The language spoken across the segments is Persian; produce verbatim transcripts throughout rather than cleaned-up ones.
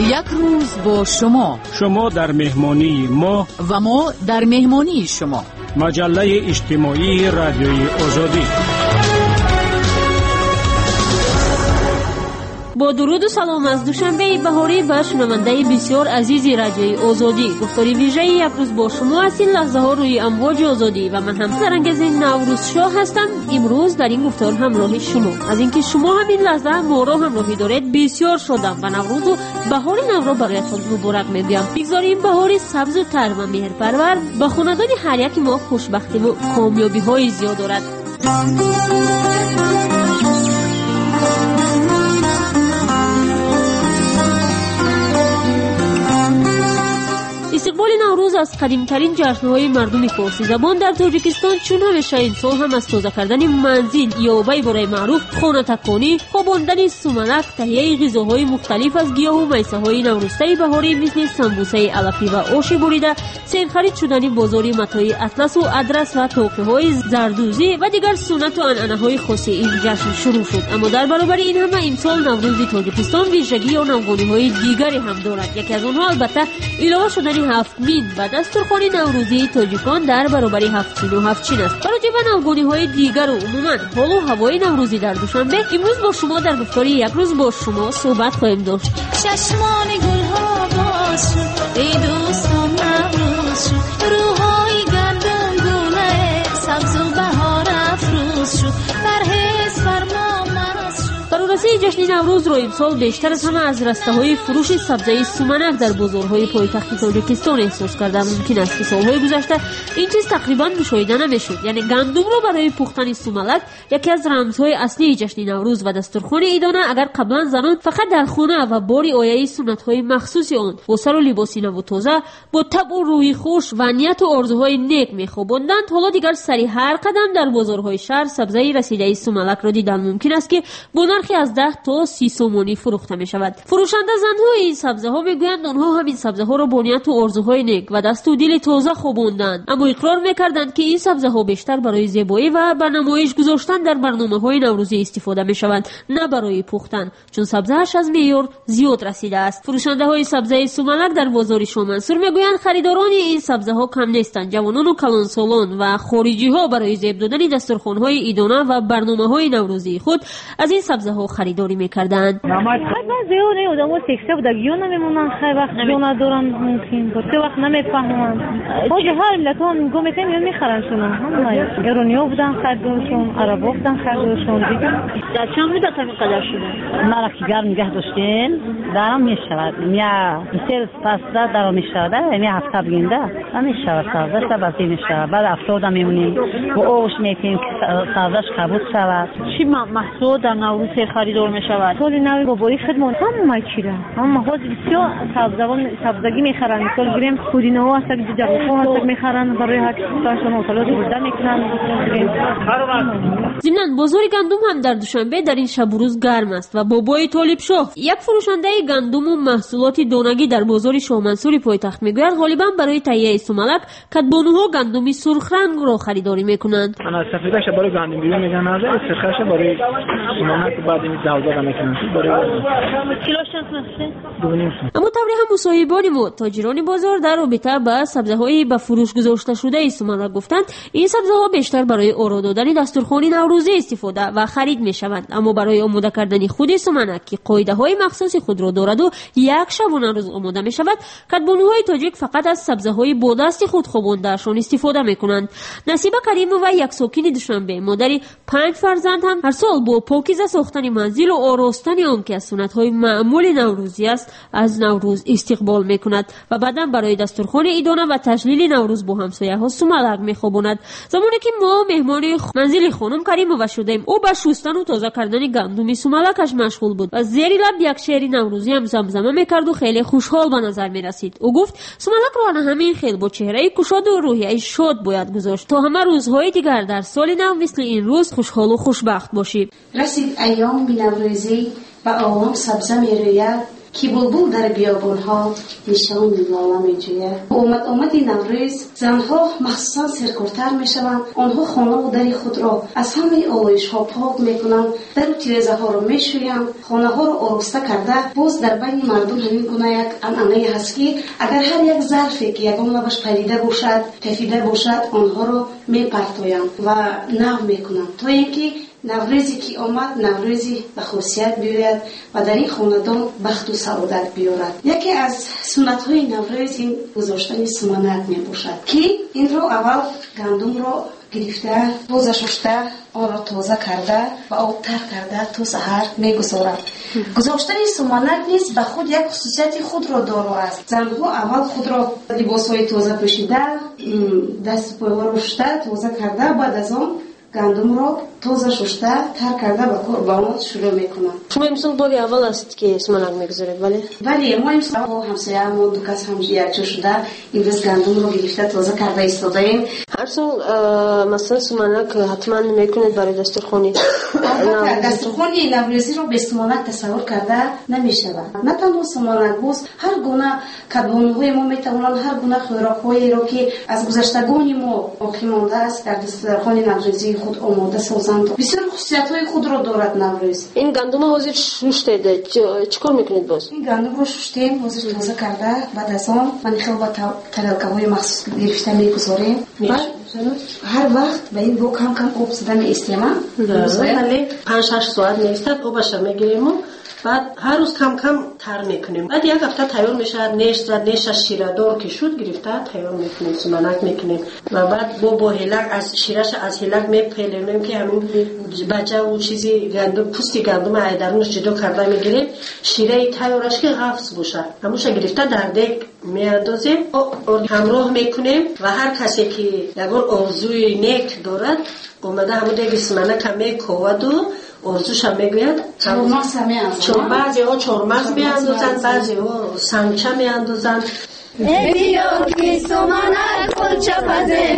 یک روز با شما، شما در مهمانی ما و ما در مهمانی شما. مجله اجتماعی رادیوی آزادی. با درود و سلام از دوشنبه بهاری به شنونده بسیار عزیزی رادیوی آزادی. گفتاری ویژه یک روز با شما از این لحظه ها روی امواج آزادی و من هم سرانگیز نوروز شاه هستم. امروز در این گفتار همراه شما. از اینکه شما هم این لحظه ما را همراهی دارید بسیار شدم و نوروز و بهار نو را برایتان مبارک میگویم. بگذاریم بهاری سبز و تر و مهرپرور به خاندان هر یک ما خوشبختی و کامیابی های زیاد دارد. استقبال نوروز از قدیمترین جشن‌های مردم فارسی زبان در تاجیکستان، چون همیشه این سال هم از تازه کردن منزل یا بای برای معروف خانه تکانی، خواباندن سومنک، تهیه غذاهای مختلف از گیاه و میسه‌های نوروزی بهاری مثل سمبوسه علفی و آش بریده، سیر خرید شدن بازاری متاع اطلس و ادرس و توقی‌های زردوزی و دیگر سنت و عنعنه‌های خاص این جشن شروع شد. اما در برابر این همه امسال نوروز تاجیکستان ویژگی و نوگانی‌های دیگری هم دارد. یکی از آنها البته علاوه شدن هفت مین و دسترخوان نوروزی تاجیکان در برابر هفت چین و هفت چین است. برای جبه نوگانی‌های دیگر و عموماً حال و هوای نوروزی در دوشنبه امروز با شما در گفتاری یک روز با شما صحبت خواهیم داشت. چشمان گل‌ها باز شد ای دوستان نوروز شد، روحای گندم گونه سبز و بهار افروز شد، پرهیز فرما مرز شد. بررسی جشن نوروز را امسال بیشتر از همه از رسته‌های فروش سبزی سومنک در بازارهای پایتخت تاجیکستان احساس کردن. ممکن است که سالهای گذشته این چیز تقریبا مشاهده نمی‌شد. یعنی گندم را برای پختن سومنک، یکی از رمزهای اصلی جشن نوروز و دسترخوان ایدانه، اگر قبلا زنان فقط در خانه و باری آیه سنت‌های مخصوص آن با سر و لباسی نو و تازه با طبع و روی خوش و نیت و آرزوهای نیک می‌خواباندند، حالا دیگر سری هر قدم در بازارهای شهر سبزی رسیده سومنک را دیدن ممکن است که با نرخی از ده تا سی سومانی فروخته می شود. فروشنده زن‌های این سبزه ها میگویند آنها همین سبزه ها را با نیت و آرزوهای نیک و دست و دل تازه خواباندند، اما اقرار میکردند که این سبزه ها بیشتر برای زیبایی و به نمایش گذاشتن در برنامه‌های نوروزی استفاده می شوند، نه برای پختن، چون سبزه‌اش از معیار زیاد رسیده است. فروشنده های سبزه سومنک در بازار شامنصور میگویند خریداران این سبزه ها کم نیستند. جوانان و کلانسالان و خارجی ها برای زیب دادن دسترخوان های ایدانه و برنامه‌های نوروزی خود از این سبزه ها خریداری میکردند. حتما زیاد نه آدم‌ها تکسته بود دیگه نمیمونن، خیلی وقت جو ندارن، ممکن بود وقت نمیفهمن. باج هر ملت هم گم میکنن یا میخرن شون هم ایرانیا بودن خریدارشون، عربا بودن خریدارشون دیگه. در چند مدت همین قدر شده؟ ما را که گرم نگه داشتین درام میشود. میا سیل پس درام میشود. میا هفته بگینده نمیشود. سازش بازی میشود. بعد افتاده میمونیم و اوش میکنیم که سازش قبول شود. چی محصول در نوروز خریدار میشود؟ سال نو با باری خدمات هم ماکیره. هم محوز بسیار سبزوان سبزگی میخرن. مثلا گریم پودینه ها هست که جلوه هست میخرن برای هر کسی مطالعات برده میکنن. ضمن بازار گندم هم در دوشنبه در این شب و روز گرم است و بابای طالب شاه، یک فروشنده گندم و محصولات دانگی در بازار شامنصور پایتخت میگوید غالبا برای تهیه سومنک کدبانوها گندمی سرخ رنگ را خریداری میکنند. انا سفیدش برای گندم بیرون میگن از سرخش برای سومنک بعد این دوازده میکنن برای کیلوش چند هست؟ اما طوری هم مصاحبان ما تاجران بازار در رابطه با سبزه‌های به فروش گذاشته شده سومنک گفتند این سبزه‌ها بیشتر برای آرا دادن دسترخوان نوروزی استفاده و خرید میشوند، اما برای آماده کردن خود سومنک که قاعده‌های مخصوص خود را دارد و یک شبانه روز آماده میشود، کدبانوهای تاجیک فقط از سبزه‌های با دست خود خوابانده‌شان استفاده میکنند. نصیبه کریمووا یک ساکن دوشنبه، مادری پنج فرزند هم هر سال با پاکیزه ساختن منزل و آراستن آن که از سنت‌های معمول نوروزی است از نوروز استقبال میکند و بعداً برای دسترخوان ایدانه و تجلیل نوروز با همسایه‌ها سومنک میخواباند. زمانی که ما مهمان منزل خانم کریمووا شدیم، او به شستن و تازه کردن گندم سومنکش مشغول بود و زیر لب یک شعر نوروزی هم زمزمه میکرد و خیلی خوشحال به نظر میرسید. او گفت سومنک را همین خیل با چهره کشاد و روحیه شاد باید گذاشت تا همه روزهای دیگر در سال نو مثل این روز خوشحال و خوشبخت باشیم. رسید ایام بی نوروزی و آوام سبزه می روید، که بلبل در بیابانها نشان لاله میجوید. اومد اومد نوروز زنها مخصوصا سرکارتر میشوند. آنها خانه و در خود را از همه آلایش ها پاک میکنند، در و تیرزه ها را میشویند، خانه ها را آراسته کرده. باز در بین مردم همین گونه یک انعنه هست که اگر هر یک ظرفی که یگان لبش پریده باشد تفیده باشد آنها را میپرتویند و نو میکنند تا اینکه نوروزی که آمد نوروزی به خاصیت بیاید و در این خاندان بخت و سعادت بیارد. یکی از سنت های نوروز این گذاشتن سمنک می باشد که این را اول گندم را گرفته تازه شسته آن را تازه کرده و آب تر کرده تا سحر می گذارد. گذاشتن سمنک نیز به خود یک خصوصیت خود را دارا است. زنها اول خود را لباس های تازه پوشیده دست پای را شسته تازه کرده بعد از آن گندم را تازه شسته تر کرده و کار با آن شروع میکنند. شما امسال باری اول است که سمنک میگذارید ولی؟ ولی ما امسال همسایه ما دو کس هم یکجا شده امروز گندم را گرفته تازه کرده ایستاده ایم. هر سال مثلا سمنک حتما میکنید برای دسترخوانی؟ دسترخوانی نوروزی را به سمنک تصور کرده نمیشود. نه تنها سمنک باز هر گونه کدبانوهای ما میتوانند هر گونه خوراکهایی را که از گذشتگان ما باقی مانده است در دسترخوان نوروزی خود آماده سازند. بسیار خصوصیت‌های خود را دارد نوروز. این گندم حاضر شسته چیکار میکنید باز؟ این گندم رو شستیم حاضر تازه کرده بعد از آن من خیلی با تلالکه‌های مخصوص گرفته میگذاریم. بعد هر وقت به این با کم کم آب زده می‌استیمم. ولی پنج شش ساعت می‌ایستد آبش میگیریم و بعد هر روز کم کم تر میکنیم. بعد یک هفته تیار میشه. نیش و نیش شیره دار که شد گرفته تیار میکنیم سمنک میکنیم و بعد با با هیلک از شیرش از هیلک میپیلیم که همین بچه و چیزی گندم پوستی گندم ایدرونش جدا کرده میگیریم. شیره تیارش که حفظ باشه همونش گرفته در دیگ میاندازیم همراه میکنیم و هر کسی که یگان آرزوی نیک دارد اومده همون دیگ سمنک هم میکواد و ارزوش هم میگوید چورمغز هم میاندازن. چون بعضی ها چورمغز میاندازن بعضی ها سنگچه میاندازن. بیا که سمنک کلچه پزه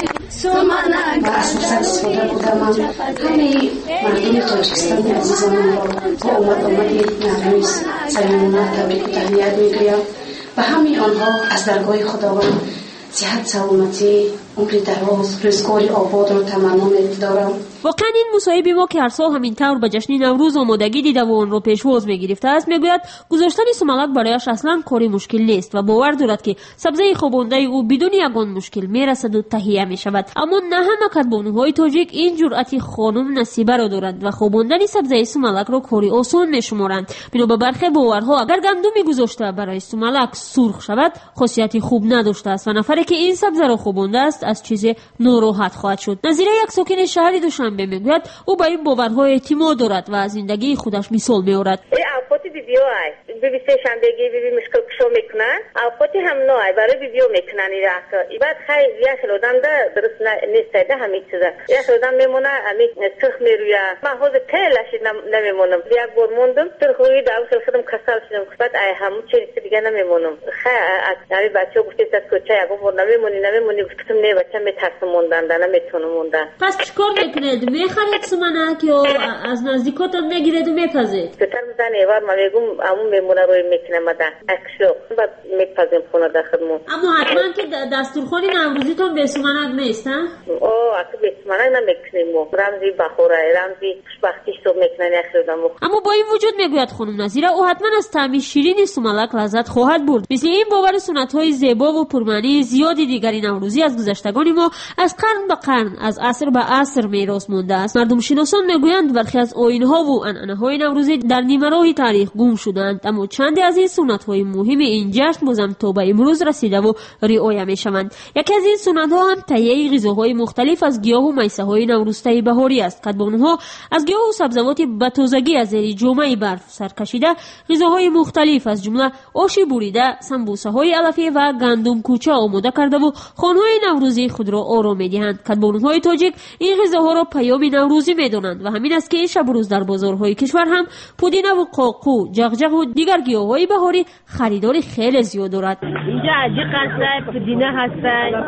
سمنک اساسا استفاده بودم من همه مردم تاجیکستان عزیزانم را با اومد اومدی نوروز سلیمانه تبریک و تهنیت میگویم و همه آنها از درگاه خداوند صحت سلامتی عمر دراز روزگاری آباد را تمنا می‌دارم. واقعا این مصاحبه ما که هر سال همین طور به جشن نوروز آمادگی دیده و آن را پیشواز می‌گرفته است میگوید گذاشتن سمنک برایش اصلا کاری مشکل نیست و باور دارد که سبزه خوابانده او بدون یگان مشکل میرسد و تهیه میشود. اما نه همه کدبانوهای تاجیک این جرأت خانم نصیبه را دارند و خواباندن سبزه سمنک را کاری آسان میشمارند. بنا به برخی باورها اگر گندم گذاشته برای سمنک سرخ شود خاصیتی خوب نداشته است و نفری که این سبزه را خوابانده است از چیز ناراحت خواهد شد. نظیره یک ساکن شهر دوشنبه میگوید او به این باورهای اعتماد دارد و از زندگی خودش مثال میآورد. اوقات بیبیو ای بیبی سه شنبهگی بیبی مشکل کشو میکنن اوقات هم نه برای بیبیو میکنن این راستا بعد خیلی یک آدم ده درست نیست ده همین چیزا یک آدم میمونه همین سرخ میرویه من خود تلش نمیمونم یک بار موندم سرخوی داوسل خودم کسل شدم بعد ای همون چیزی دیگه نمیمونم خیلی از همین بچه گفته از کوچه یک بار نمیمونی نمیمونی گفتم نه بچه میترسم موندن ده نمیتونم موندن. پس چیکار میکنید؟ میخرید سمنک یا از نزدیکاتون میگیرید و میپزید؟ چطور میزنه ایوار ما میگم همون میمونه روی میکنه مدن اکشو بعد میپزیم خونه داخلمون. اما حتما که دسترخوان نوروزیتون به سمنک نیست ها؟ اوه اصلا به سمنک نمیکنیم ما رمزی بخوره رمزی خوشبختی شو میکنن اخیردامو. اما با این وجود میگوید خانم نظیره او حتما از طعم شیرین سمنک لذت خواهد برد. مثل این باور سنت های زیبا و پرمعنی زیادی دیگری نوروزی از گذشتگان ما از قرن به قرن از عصر به عصر میراث مانده است. مردم شناسان میگویند برخی از آیین‌ها و عنعنه‌های نوروزی در نیمه‌راه تاریخ گم شدند اما چندی از این سنت‌های مهم این جشن بازم تا به امروز رسیده و رعایت می‌شوند. یکی از این سنت‌ها هم تهیه غذاهای مختلف از گیاه و میسه‌های نوروزهای بهاری است. کدبانوها از گیاه و سبزیجات به تازگی از زیر جامه برف سرکشیده غذاهای مختلف از جمله آش بریده، سمبوسه‌های علفی و گندم کوچه آماده کرده و خوان‌های نوروزی خود را آرام می‌دهند. کدبانوهای تاجیک این غذاها را پیام نوروزی می‌دانند و همین است که این شب و روز در بازارهای کشور هم پودینه و قاقو، جغجغ و دیگر گیاهای بهاری خریداری خیلی زیاد دارد. اینجا عجیق هست، پودینه هست،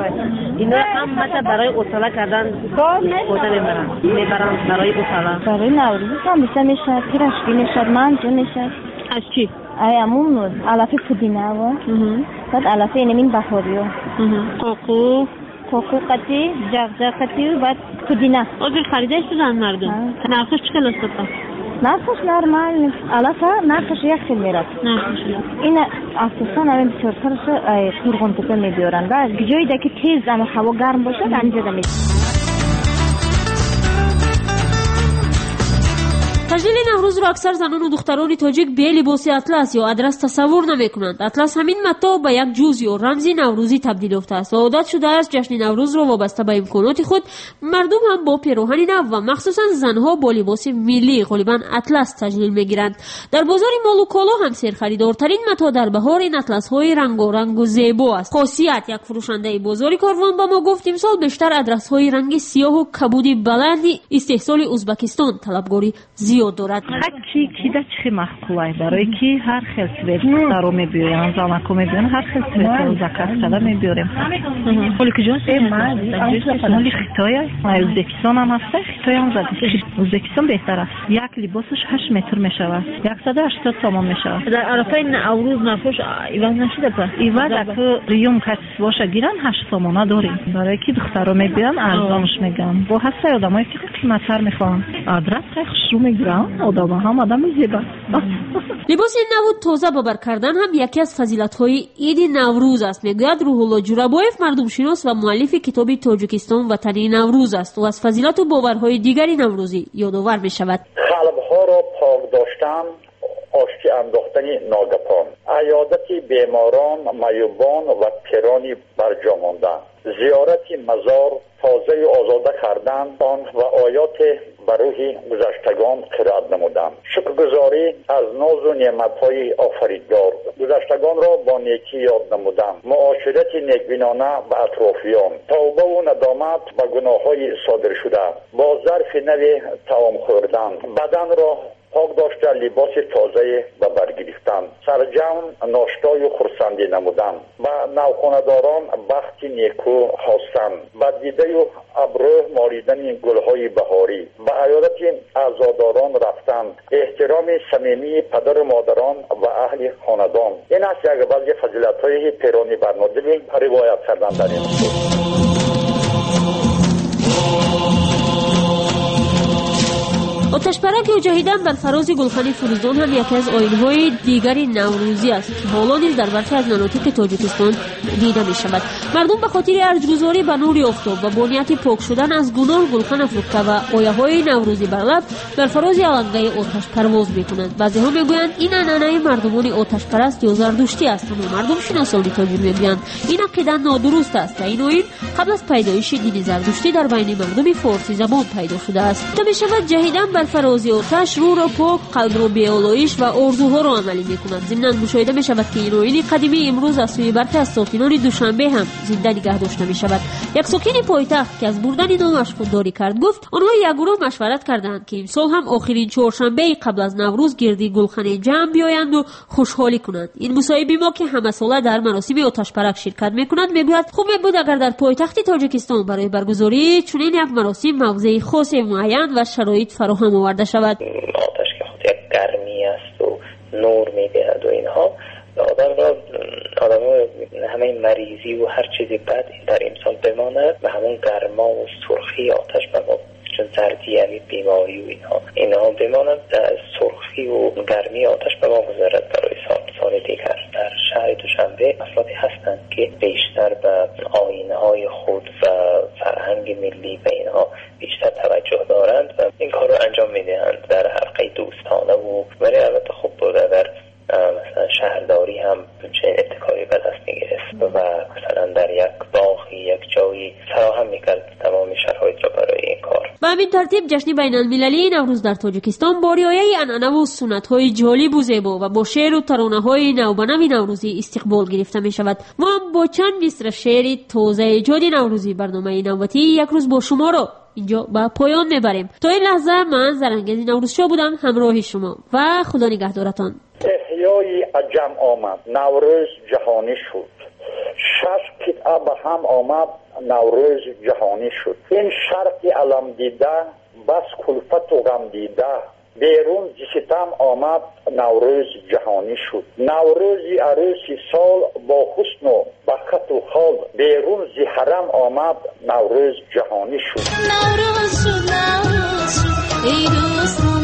اینا هم مثلا برای اصلا کردن خودم میبرن میبرن برای اصلا. برای نوروز هم میشه میشه پیرشکی میشه منجو میشه از چی؟ ایامون علافه پودینه و بعد علافه اینمین بهاریو کوکو کوکو قطی جغجغ قطی و بعد پودینه آجور خریدهش دادن مردم نرخش چه کلاس دادن؟ نرخش نرمال علافه نرخش یک خیل میرد این اساسا همین بسیارترش تورغون تپه میبیارن و جایی ده که تیز اما هوا گرم باشه انجا ده میبیارن. تجلیل نوروز را اکثر زنان و دختران تاجیک به لباس اطلس یا ادرس تصور نمی‌کنند. اطلس همین متاع به یک جزء یا رمزی نوروزی تبدیل یافته است و عادت شده است جشن نوروز را وابسته به امکانات خود مردم هم با پیراهن نو و مخصوصا زنها با لباس ملی غالبا اطلس تجلیل می‌گیرند. در بازار مال و کالا هم سرخریدارترین متاع در بهار این اطلس‌های رنگارنگ و زیبا است. خاصیت یک فروشنده بازار کاروان با ما گفت امسال بیشتر ادرس‌های رنگ سیاه و کبودی بلندی استحصال ازبکستان طلبگاری زیاد دارد. کی کی دا چی مخکوای برای کی هر خیل سویت دارو میبیارن زامکو میبیارن هر خیل سویت رو زکات کلا میبیاریم. ولی که جنس مالی خیتای ازبکستان هم هست خیتای هم زده. ازبکستان بهتر است. یک لباسش هشت متر میشود. صد و هشتاد تومان میشود. در عرفه نوروز نفروش ایوان نشده پس. ایوان اگه ریوم کس باشه گیرن هشت تومانه داریم. برای کی دخترها میبیارن ارزانش میگم. با هسته آدمایی که قیمت‌تر میخوان. آدرس خیلی میگیرن. آدم هم آدم زیبا. لباس نو تازه ببر کردن هم یکی از فضیلت‌های عید نوروز است. میگوید روح الله جورابایف مردم شناس و مؤلف کتاب تاجیکستان وطنی نوروز است و از فضیلت و باورهای دیگری نوروزی یادآور می‌شود. قلب‌ها را پاک داشتن، آشتی انداختن ناگهان، عیادت بیماران، معیوبان و پیرانی برجا ماندن، زیارت مزار، تازه آزاده کردن آن و آیات بر روح گذشتگان قرائت نمودن. شکرگزاری از ناز و نعمت‌های آفریدگار، گذشتگان را با نیکی یاد نمودن، معاشرت نیکبینانه با اطرافیان، توبه و ندامت به گناه‌های صادر شده، با ظرف نوی طعام خوردن، بدن را پاک داشته لباس تازه به بر گرفتن، سرجم ناشتای و خرسندی نمودن، به نوخانه‌داران بخت نیکو خواستن، به دیده و ابرو مالیدن گلهای بهاری، به عیادت عزاداران رفتن، احترام صمیمی پدر و مادران و اهل خاندان. این است یک بعضی فضیلت‌های پیرانی برنادلی روایت کردن در این آتش پرک یا جهیدن بر فراز گلخانه فروزان هم یکی از آیین‌های دیگری نوروزی است که حالا نیز در برخی از مناطق تاجیکستان دیده می شود. مردم به خاطر ارجگذاری به نور آفتاب و با نیت پاک شدن از گناه گلخان افروخته و آیه‌های نوروزی بر لب بر فراز علنگه آتش پرواز می‌کنند. بعضی‌ها می‌گویند این عنعنه مردمان آتش پرست یا زردشتی است، اما مردم شناسان تاجیک می‌گویند این عقیده نادرست است. این آیین قبل از پیدایش دین زردشتی در بین مردم فارسی زبان پیدا شده است. تا می‌شود جهیدن بر فرازی آتش رو را پاک، قلب رو بیالایش و آرزوها را عملی می‌کند. ضمناً مشاهده می‌شود که این آیین قدیمی امروز از سوی برخی از ساکنان دوشنبه هم زنده نگه داشته می‌شود. یک ساکن پایتخت که از بردن نامش خودداری کرد گفت آنها یک گروه مشورت کردند که امسال هم آخرین چهارشنبه قبل از نوروز گردی گلخانه جمع بیایند و خوشحالی کنند. این مصاحبه ما که همه ساله در مراسم آتش پرک شرکت می‌کند میگوید خوب می‌بود اگر در پایتخت تاجیکستان برای برگزاری چنین یک مراسم موضع خاص معین و شرایط فراهم آورده شود. آتش که خود یک گرمی است و نور می‌دهد و اینها آدم را آدم همه مریضی و هر چیزی بد در امسال بماند و همون گرما و سرخی آتش بماند، چون سردی یعنی بیماری و اینها اینها بماند، سرخی و گرمی آتش به ما گذارد برای سال سال دیگر. در شهر دوشنبه افرادی هستند که بیشتر به آیین‌های خود و فرهنگ ملی و اینها بیشتر توجه دارند و این کار رو انجام میدهند در حلقه دوستانه و ولی البته خوب بود اگر مثلا شهرداری هم چنین ابتکاری به دست میگرفت و مثلا در یک باغی یک جایی فراهم میکرد تمام شرایط را برای این کار. به همین ترتیب جشن بین المللی نوروز در تاجیکستان با رعایت عنعنه و سنت‌های جالب و زیبا و با شعر و ترانه‌های نوبنو نوروزی استقبال گرفته می شود. ما هم با چند مصرع شعر تازه ایجاد نوروزی برنامه نوبتی یک روز با شما را اینجا با پایان میبریم. تا این لحظه من زرنگز نوروزشاه بودم همراه شما و خدا نگهدارتان. احیای عجم آمد، نوروز جهانی شد، شش قطعه به هم آمد، نوروز جهانی شد. این شرق علم دیده بس کلفت و غم دیده، بیرون ز ستم آمد نوروز جهانی شد. نوروزی عروسی سال با حسن و بخت و خال، بیرون ز حرم آمد نوروز جهانی شد. نوروز شد نوروز شد ای دوستان